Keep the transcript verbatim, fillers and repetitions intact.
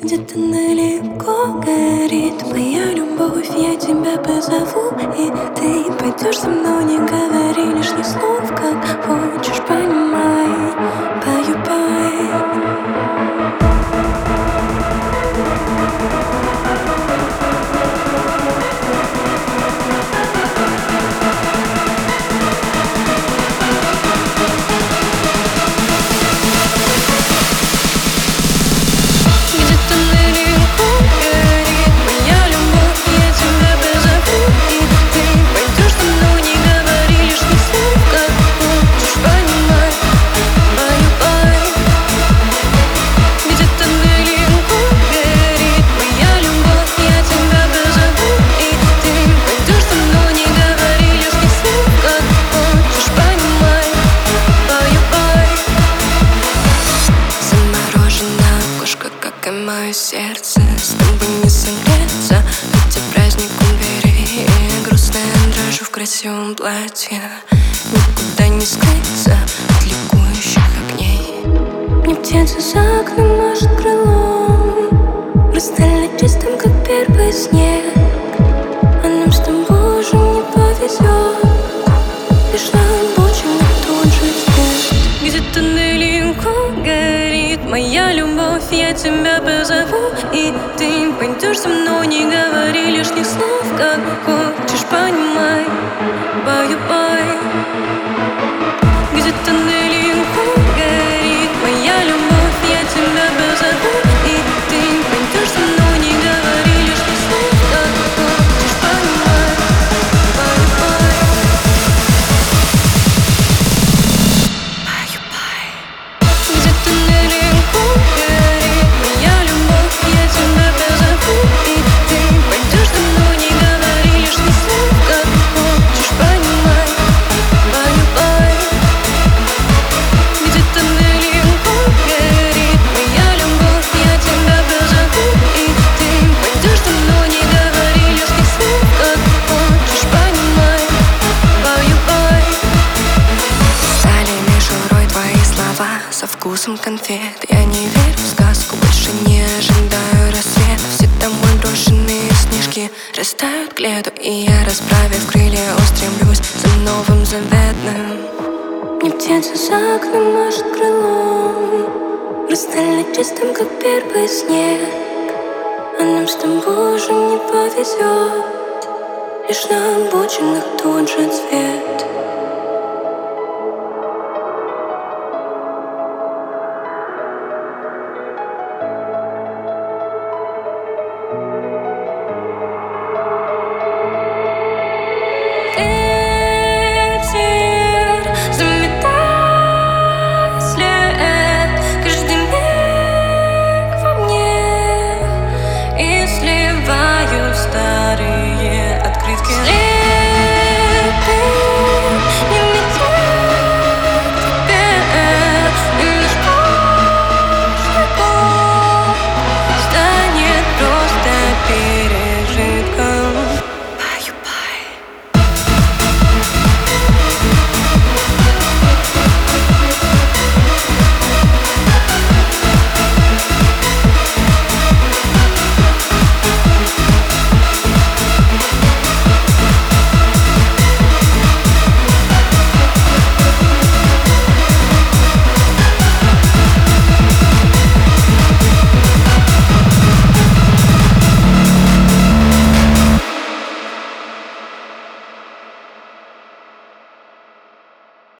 Где-то далеко горит моя любовь, я тебя позову, и ты пойдешь со мной, не говори лишних слов, как хочешь, понимай, баю-бай. Мое сердце с тобой не согреться, хотя праздник убери. Грустная дрожь в красивом платье, никуда не скрыться от ликующих огней. Мне птица за окном машет крылом, хрустально чистым, как первый снег. А нам с тобой уже не повезет, лишь на обочинах тут же свет. Где-то далеко горит моя любовь, я тебя позову, и ты пойдешь со мной, не говори лишних слов, как хочешь, понимай, баю-бай. Где-то далеко горит моя любовь, я тебя позову, и ты пойдешь со мной, не говори лишних слов, как хочешь, понимай, баю-бай. Баю-бай. Где-то далеко горит моя любовь, я тебя позову, и ты пойдешь со мной, не говори лишних слов, как хочешь, понимай, баю-бай. Где-то далеко горит моя любовь, я тебя позову, и ты пойдешь со мной, не говори лишних слов, как хочешь, понимай, баю-бай. Стали мишурой твои слова со вкусом конфет. Я не верю в сказку, больше не ожидаю рассвета. Все домой брошенные снежки растают к лету, и я, расправив крылья, устремлюсь за новым заветным. Мне птица за окном машет крылом, хрустально чистым, как первый снег. А нам с тобой уже не повезет, лишь на обочинах тут же цвет. Старые открытки.